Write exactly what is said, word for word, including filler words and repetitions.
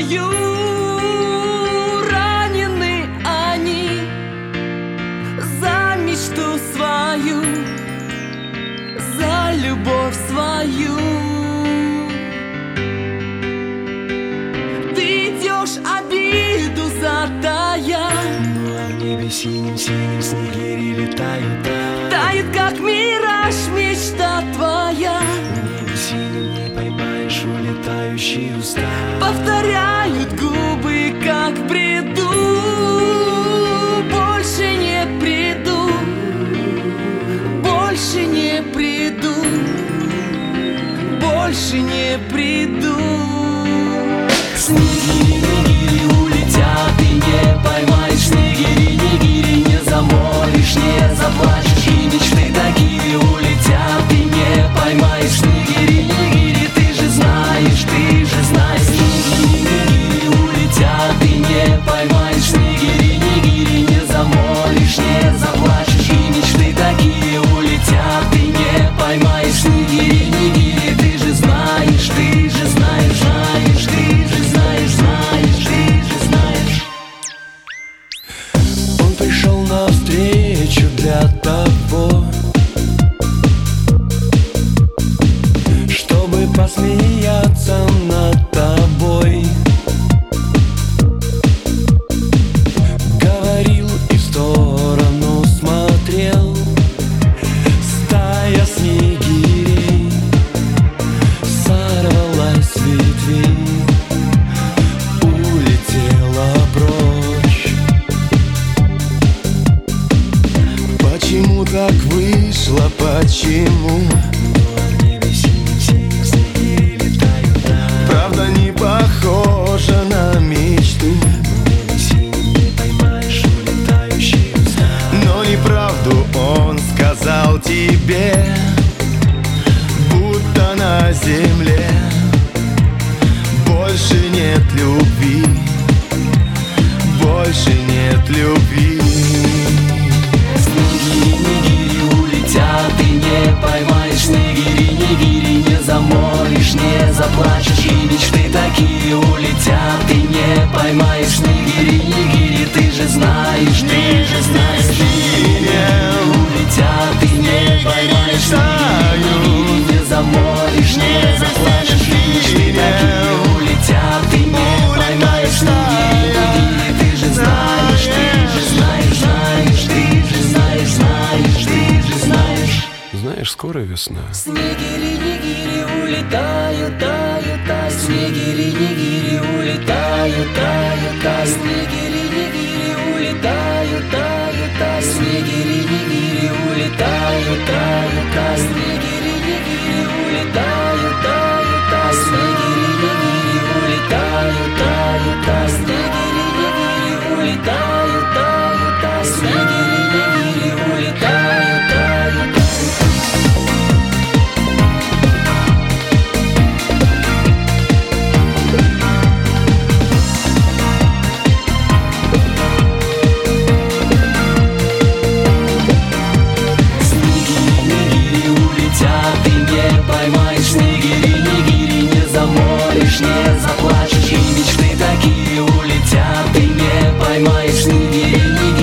тобою. Ранены они за мечту свою, за любовь свою. Ты идешь обиду затая, ну а в небе синим-синим снегири летают, да. тает, как мираж, мечта твоя. В небе синим не поймаешь улетающие уста. Повторяют губы, как в бреду. Больше не приду, больше не приду, больше не приду. Снегири, нигири улетят, ты не поймаешь. Снегири, нигири не замолишь, не заплачешь. И мечты такие улетят, ты не поймаешь. Снегири, нигири, ты же знаешь, ты же знаешь. Снегири, нигири улетят, ты не поймаешь. Снегири, нигири не замолишь, не заплачешь. И мечты такие улетят, ты не поймаешь. Снегири, нигири, ты же знаешь, ты же знаешь, знаешь, ты же знаешь, знаешь, ты же знаешь. Он пришел навстречу для того, чтобы посмеяться над тобой. Говорил и в сторону смотрел. Стая снегирей сорвалась с ветвей, улетела прочь. Почему так вышло, почему? Правда не похожа на мечту. Но неправду он сказал тебе, будто на земле больше нет любви, больше нет любви. Снегири, нигири улетят, ты не поймаешь. Снегири, нигири не замолишь, не заплачешь. И мечты такие улетят, ты не поймаешь. Снегири, нигири, ты же знаешь, ты же знаешь. Снегири улетят, ты не поймаешь. Снегири, не замолишь, не заплачешь. И мечты такие улетят, ты не поймаешь. Снегири, нигири, ты же знаешь, ты же знаешь, знаешь, ты же знаешь, знаешь, ты же знаешь. Знаешь, скоро весна. Снегири, нигири улетают, тают, тают. Снегири, нигири улетают, тают, тают. Снегири, нигири улетают, тают, тают. Снегири, нигири улетают, тают, тают. Снегири, нигири улетают, тают, тают. Снегири, нигири улетают, тают, тают. Снегири, нигири улетают, тают, тают. Снегири, нигири улетают, тают, тают. Ты не поймаешь. Снегири, нигири не замолишь, не заплачешь. И мечты такие улетят, ты не поймаешь. Снегири, нигири